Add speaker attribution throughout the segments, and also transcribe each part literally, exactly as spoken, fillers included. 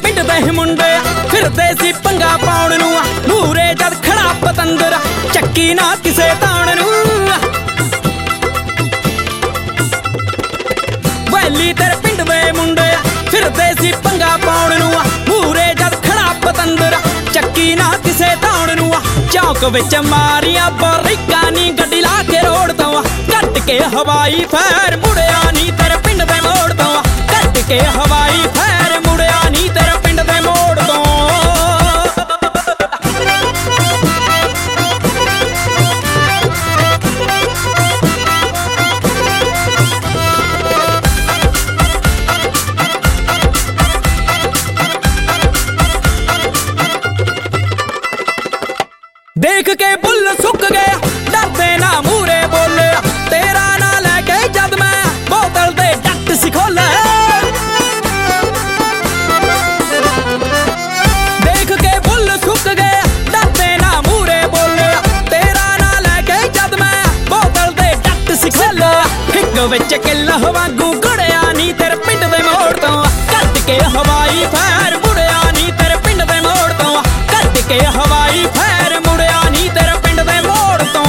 Speaker 1: पिंड दे मुंडे फिरदे सी पंगा पाउण नूं मूरे जद खड़ा पतंदर चक्की ना किसे ताण नूं वैली तेरे पिंड दे मुंडे फिरदे सी पंगा पाउण नूं मूरे जद खड़ा पतंदर चक्की ना किसे ताण नूं चौक विच मारिया बरीका नी गड्डी ला के रोड तो कट के हवाई फैर मुड़िया नी तेरे पिंड दे मोड़ तो कट के हवाई फैर मुड़िया नी तेरे पिंड दे मोड़ तो देख के बुल सुक गया डरते ना मूरे बोले तेरा ना लेके जद मैं बोतल दे डट सिखोले देख के बुल सुक गया डरते ना मूरे बोले तेरा ना लेके जद मैं बोतल दे डट सिखोले हिक विच किल वांगू गड़िया नी तेरे पिंड दे मोड़ तो कट के हवाई फैर मुड़िया नी तेरे पिंड दे मोड़ तो कट के हवाई फैर मुड़िया नी तेरे पिंड दे मोड़ तो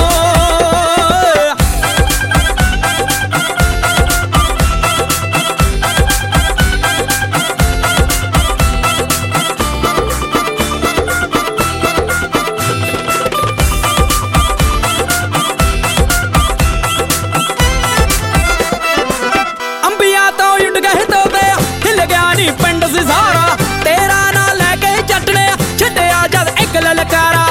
Speaker 1: अंबिया तो उड़ गए तो दे हिल गया नी पिंड से सारा तेरा ना लेके चटने छड्डिया जद एक ललकारा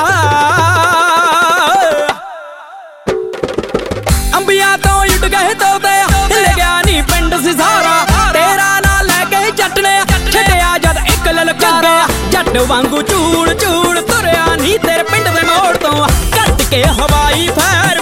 Speaker 1: अंबिया तो उड़ गए तो दे हिल गया नी पिंड से सारा तेरा ना लेके चटने छड्डिया जद एक ललकारा जट वांगू चूड़ चूड़ तुरिया नी तेरे पिंड दे मोड़ तो कट के हवाई फैर